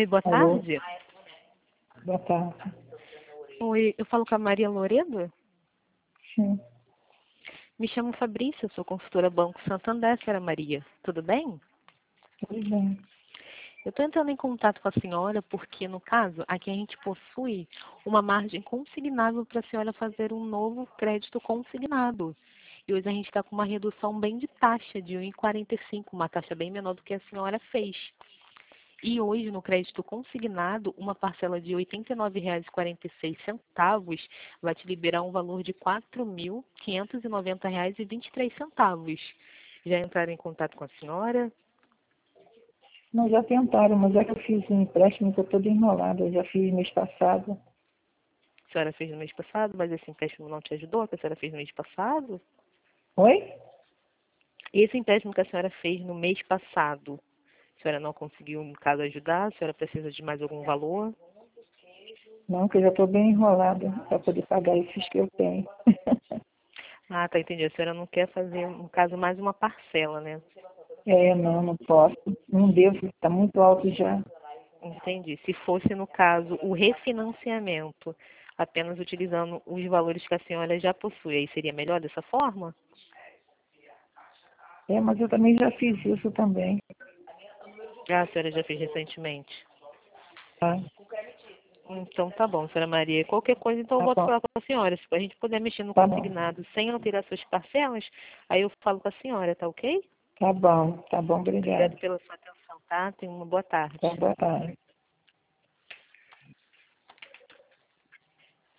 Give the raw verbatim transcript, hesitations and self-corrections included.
Oi, boa Alô? tarde. Boa tarde. Oi, eu falo com a Maria Loredo? Sim, Me chamo Fabrícia, sou consultora Banco Santander, senhora Maria. Tudo bem? tudo bem. Eu estou entrando em contato com a senhora porque, no caso, aqui a gente possui uma margem consignável para a senhora fazer um novo crédito consignado. E hoje a gente está com uma redução bem de taxa, de um vírgula quarenta e cinco, uma taxa bem menor do que a senhora fez. E hoje, no crédito consignado, uma parcela de oitenta e nove reais e quarenta e seis centavos vai te liberar um valor de quatro mil quinhentos e noventa reais e vinte e três centavos. Já entraram em contato com a senhora? Não, já tentaram, mas é que eu fiz um empréstimo, estou toda enrolada. Eu já fiz mês passado. A senhora fez no mês passado, mas esse empréstimo não te ajudou, que a senhora fez no mês passado? Oi? Esse empréstimo que a senhora fez no mês passado, a senhora não conseguiu, no caso, ajudar? A senhora precisa de mais algum valor? Não, que eu já estou bem enrolada para poder pagar esses que eu tenho. Ah, tá, entendi. A senhora não quer fazer, no caso, mais uma parcela, né? É, não, não posso. Não devo, está muito alto já. Entendi. Se fosse, no caso, o refinanciamento, apenas utilizando os valores que a senhora já possui, aí seria melhor dessa forma? É, mas eu também já fiz isso também. Ah, a senhora já fez recentemente. Tá, Então tá bom, senhora Maria. Qualquer coisa, então eu tá volto a bom, falar com a senhora. Se a gente puder mexer no tá bom. consignado sem alterar suas parcelas, aí eu falo com a senhora, tá ok? Tá bom, tá bom, Obrigada obrigada. pela sua atenção, tá? Tenha uma boa tarde. Tá, boa tarde.